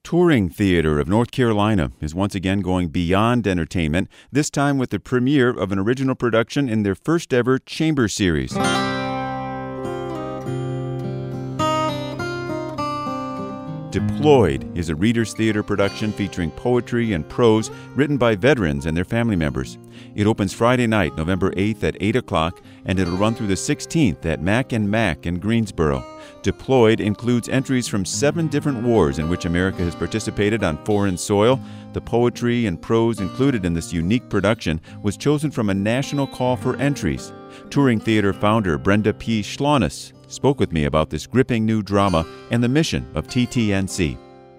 Touring Theater of North Carolina is once again going beyond entertainment, this time with the premiere of an original production in their first ever chamber series. Deployed is a Reader's Theater production featuring poetry and prose written by veterans and their family members. It opens Friday night, November 8th at 8 o'clock, and it'll run through the 16th at Mac and Mac in Greensboro. Deployed includes entries from 7 different wars in which America has participated on foreign soil. The poetry and prose included in this unique production was chosen from a national call for entries. Touring Theater founder Brenda P. Schlonis spoke with me about this gripping new drama and the mission of TTNC.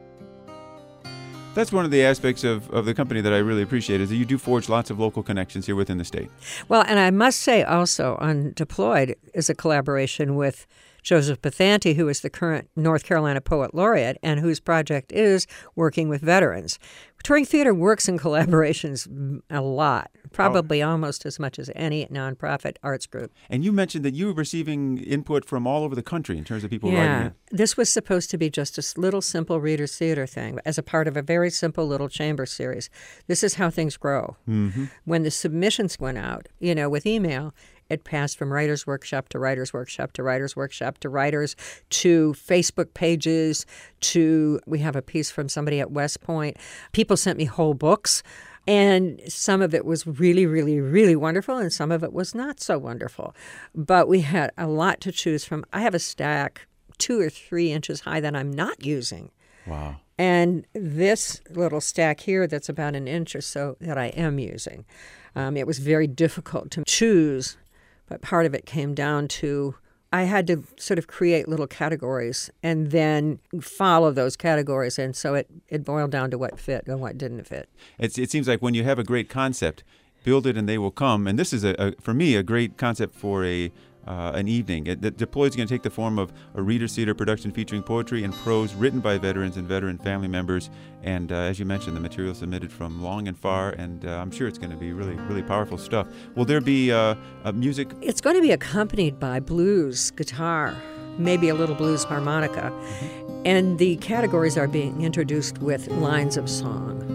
That's one of the aspects of the company that I really appreciate, is that you do forge lots of local connections here within the state. Well, and I must say also on Deployed is a collaboration with Joseph Bethanti, who is the current North Carolina Poet Laureate and whose project is working with veterans. Touring Theater works in collaborations a lot, probably almost as much as any nonprofit arts group. And you mentioned that you were receiving input from all over the country in terms of people writing it. This was supposed to be just a little simple Reader's Theater thing as a part of a very simple little chamber series. This is how things grow. Mm-hmm. When the submissions went out, with email, it passed from Writers' Workshop to Writers' Workshop to Writers' Workshop to Writers to Facebook pages to, we have a piece from somebody at West Point. People sent me whole books, and some of it was really, really, really wonderful, and some of it was not so wonderful. But we had a lot to choose from. I have a stack 2 or 3 inches high that I'm not using. Wow. And this little stack here that's about an inch or so that I am using. It was very difficult to choose. But part of it came down to I had to sort of create little categories and then follow those categories. And so it boiled down to what fit and what didn't fit. It seems like when you have a great concept, build it and they will come. And this is, for me, a great concept for an evening. Deployed is going to take the form of a Reader's Theater production featuring poetry and prose written by veterans and veteran family members. And as you mentioned, the material submitted from long and far, and I'm sure it's going to be really, really powerful stuff. Will there be music? It's going to be accompanied by blues, guitar, maybe a little blues harmonica. Mm-hmm. And the categories are being introduced with lines of song.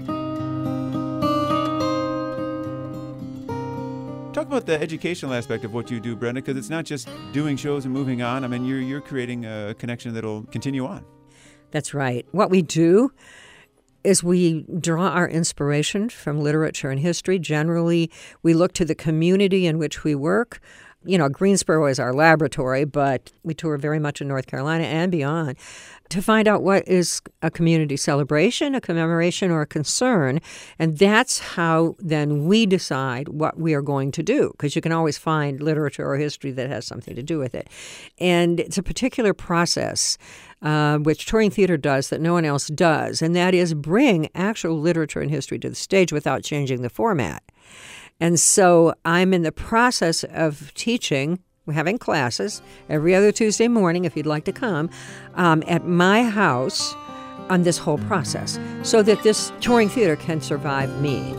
Talk about the educational aspect of what you do, Brenda, because it's not just doing shows and moving on. I mean, you're creating a connection that'll continue on. That's right. What we do is we draw our inspiration from literature and history. Generally, we look to the community in which we work. Greensboro is our laboratory, but we tour very much in North Carolina and beyond to find out what is a community celebration, a commemoration, or a concern. And that's how then we decide what we are going to do, because you can always find literature or history that has something to do with it. And it's a particular process which Touring Theater does that no one else does, and that is bring actual literature and history to the stage without changing the format. And so I'm in the process of teaching. We're having classes every other Tuesday morning, if you'd like to come, at my house on this whole process so that this Touring Theater can survive me.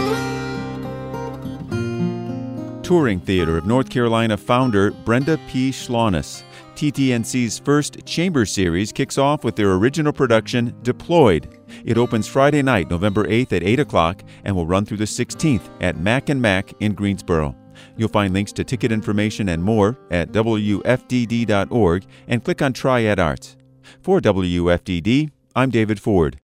Touring Theater of North Carolina founder Brenda P. Schlonis. TTNC's first chamber series kicks off with their original production, Deployed. It opens Friday night, November 8th at 8 o'clock and will run through the 16th at Mac and Mac in Greensboro. You'll find links to ticket information and more at WFDD.org and click on Triad Arts. For WFDD, I'm David Ford.